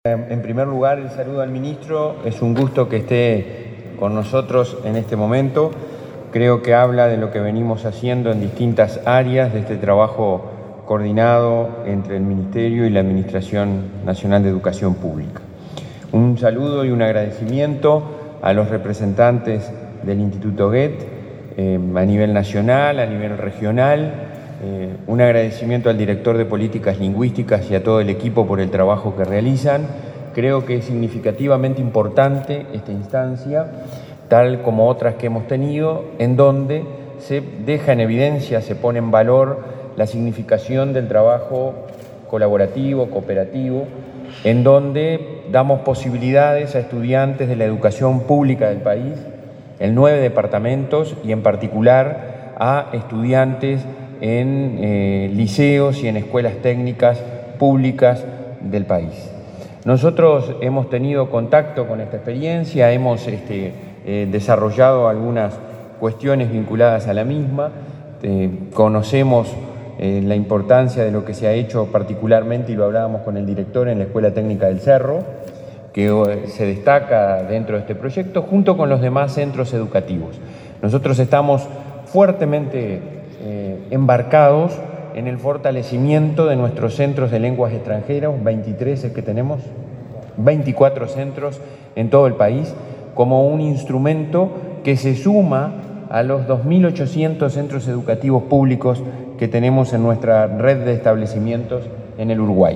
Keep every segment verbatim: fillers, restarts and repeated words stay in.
En primer lugar, el saludo al ministro. Es un gusto que esté con nosotros en este momento. Creo que habla de lo que venimos haciendo en distintas áreas de este trabajo coordinado entre el Ministerio y la Administración Nacional de Educación Pública. Un saludo y un agradecimiento a los representantes del Instituto Goethe eh, a nivel nacional, a nivel regional. Eh, un agradecimiento al director de Políticas Lingüísticas y a todo el equipo por el trabajo que realizan. Creo que es significativamente importante esta instancia, tal como otras que hemos tenido, en donde se deja en evidencia, se pone en valor la significación del trabajo colaborativo, cooperativo, en donde damos posibilidades a estudiantes de la educación pública del país, en nueve departamentos y en particular a estudiantes en eh, liceos y en escuelas técnicas públicas del país. Nosotros hemos tenido contacto con esta experiencia, hemos este, eh, desarrollado algunas cuestiones vinculadas a la misma, eh, conocemos eh, la importancia de lo que se ha hecho particularmente, y lo hablábamos con el director en la Escuela Técnica del Cerro, que eh, se destaca dentro de este proyecto, junto con los demás centros educativos. Nosotros estamos fuertemente Eh, embarcados en el fortalecimiento de nuestros centros de lenguas extranjeras, veintitrés es que tenemos, veinticuatro centros en todo el país, como un instrumento que se suma a los dos mil ochocientos centros educativos públicos que tenemos en nuestra red de establecimientos en el Uruguay.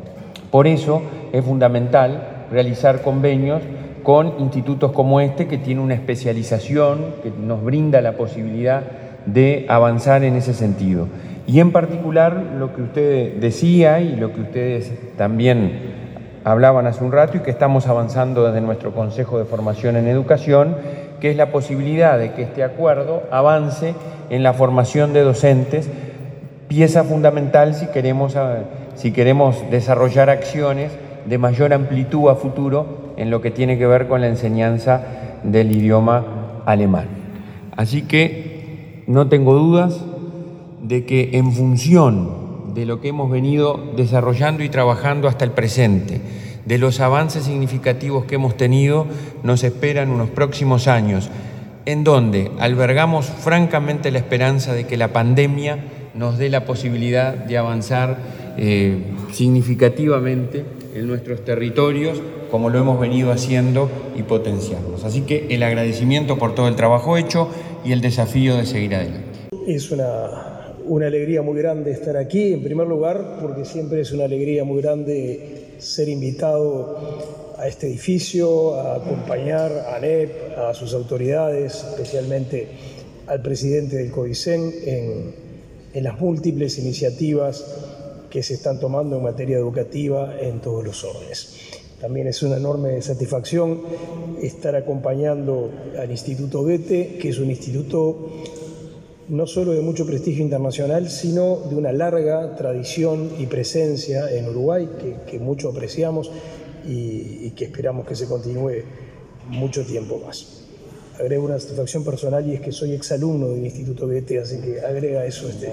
Por eso es fundamental realizar convenios con institutos como este, que tiene una especialización que nos brinda la posibilidad de avanzar en ese sentido. Y en particular lo que usted decía y lo que ustedes también hablaban hace un rato y que estamos avanzando desde nuestro Consejo de Formación en Educación, que es la posibilidad de que este acuerdo avance en la formación de docentes, pieza fundamental si queremos, si queremos desarrollar acciones de mayor amplitud a futuro en lo que tiene que ver con la enseñanza del idioma alemán. Así que no tengo dudas de que en función de lo que hemos venido desarrollando y trabajando hasta el presente, de los avances significativos que hemos tenido, nos esperan unos próximos años en donde albergamos francamente la esperanza de que la pandemia nos dé la posibilidad de avanzar eh, significativamente en nuestros territorios, como lo hemos venido haciendo, y potenciarlos. Así que el agradecimiento por todo el trabajo hecho y el desafío de seguir adelante. Es una, una alegría muy grande estar aquí, en primer lugar, porque siempre es una alegría muy grande ser invitado a este edificio, a acompañar a ANEP, a sus autoridades, especialmente al presidente del CODICEN, en, en las múltiples iniciativas que se están tomando en materia educativa en todos los órdenes. También es una enorme satisfacción estar acompañando al Instituto Goethe, que es un instituto no solo de mucho prestigio internacional, sino de una larga tradición y presencia en Uruguay, que, que mucho apreciamos y, y que esperamos que se continúe mucho tiempo más. Agrego una satisfacción personal, y es que soy exalumno del Instituto Goethe, así que agrega eso este,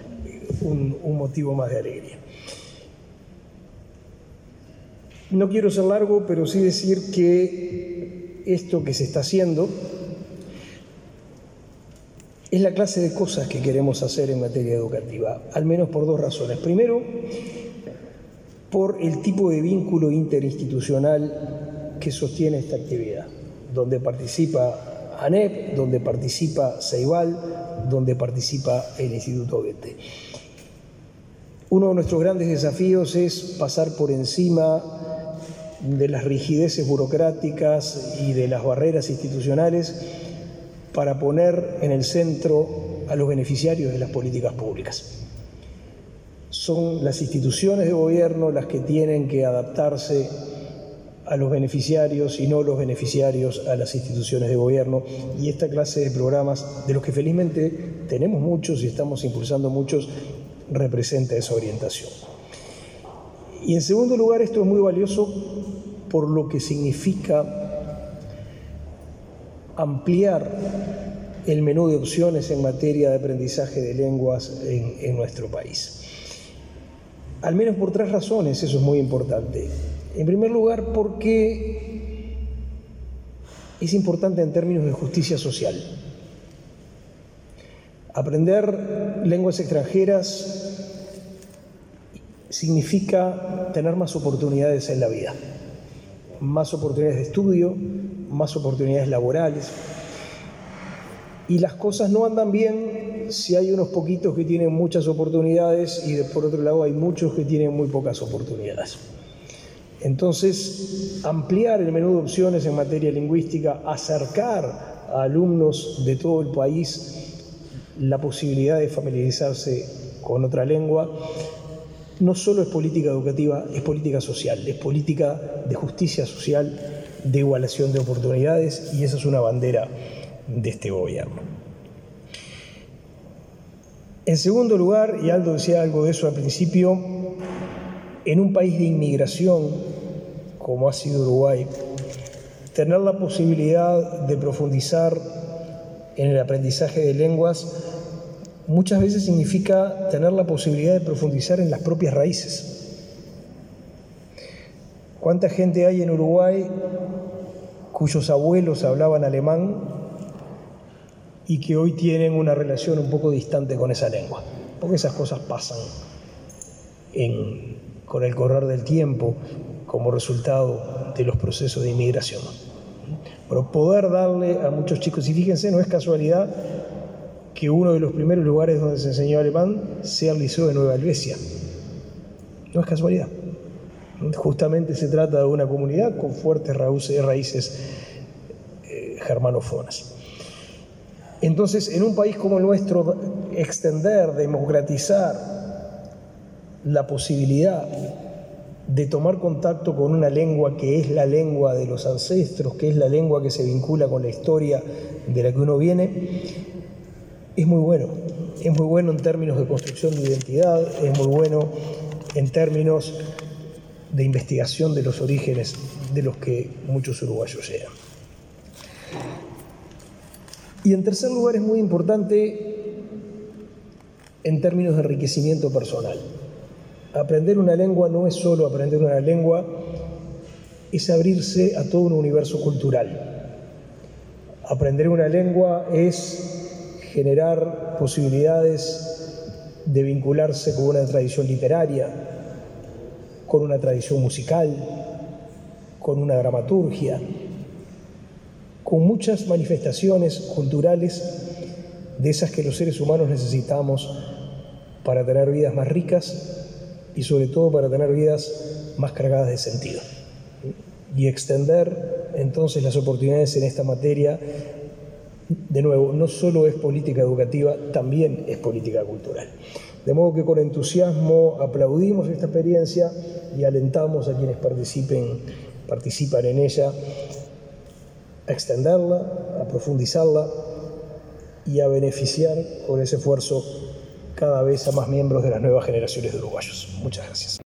un, un motivo más de alegría. No quiero ser largo, pero sí decir que esto que se está haciendo es la clase de cosas que queremos hacer en materia educativa, al menos por dos razones. Primero, por el tipo de vínculo interinstitucional que sostiene esta actividad, donde participa ANEP, donde participa Ceibal, donde participa el Instituto Goethe. Uno de nuestros grandes desafíos es pasar por encima de las rigideces burocráticas y de las barreras institucionales para poner en el centro a los beneficiarios de las políticas públicas. Son las instituciones de gobierno las que tienen que adaptarse a los beneficiarios y no los beneficiarios a las instituciones de gobierno, y esta clase de programas, de los que felizmente tenemos muchos y estamos impulsando muchos, representa esa orientación. Y en segundo lugar, esto es muy valioso por lo que significa ampliar el menú de opciones en materia de aprendizaje de lenguas en, en nuestro país. Al menos por tres razones eso es muy importante. En primer lugar, porque es importante en términos de justicia social. Aprender lenguas extranjeras significa tener más oportunidades en la vida, más oportunidades de estudio, más oportunidades laborales. Y las cosas no andan bien si hay unos poquitos que tienen muchas oportunidades y por otro lado hay muchos que tienen muy pocas oportunidades. Entonces, ampliar el menú de opciones en materia lingüística, acercar a alumnos de todo el país la posibilidad de familiarizarse con otra lengua, no solo es política educativa, es política social, es política de justicia social, de igualación de oportunidades, y esa es una bandera de este gobierno. En segundo lugar, y Aldo decía algo de eso al principio, en un país de inmigración como ha sido Uruguay, tener la posibilidad de profundizar en el aprendizaje de lenguas muchas veces significa tener la posibilidad de profundizar en las propias raíces. ¿Cuánta gente hay en Uruguay cuyos abuelos hablaban alemán y que hoy tienen una relación un poco distante con esa lengua? Porque esas cosas pasan en, con el correr del tiempo como resultado de los procesos de inmigración. Pero poder darle a muchos chicos, y fíjense, no es casualidad que uno de los primeros lugares donde se enseñó alemán sea el Liceo de Nueva Helvecia. No es casualidad. Justamente se trata de una comunidad con fuertes raíces eh, germanófonas. Entonces, en un país como el nuestro, extender, democratizar la posibilidad de tomar contacto con una lengua que es la lengua de los ancestros, que es la lengua que se vincula con la historia de la que uno viene, es muy bueno. Es muy bueno en términos de construcción de identidad, es muy bueno en términos de investigación de los orígenes de los que muchos uruguayos llegan. Y en tercer lugar, es muy importante en términos de enriquecimiento personal. Aprender una lengua no es solo aprender una lengua, es abrirse a todo un universo cultural. Aprender una lengua es generar posibilidades de vincularse con una tradición literaria, con una tradición musical, con una dramaturgia, con muchas manifestaciones culturales de esas que los seres humanos necesitamos para tener vidas más ricas y sobre todo para tener vidas más cargadas de sentido. Y extender entonces las oportunidades en esta materia, de nuevo, no solo es política educativa, también es política cultural. De modo que con entusiasmo aplaudimos esta experiencia y alentamos a quienes participen, participan en ella a extenderla, a profundizarla y a beneficiar con ese esfuerzo cada vez a más miembros de las nuevas generaciones de uruguayos. Muchas gracias.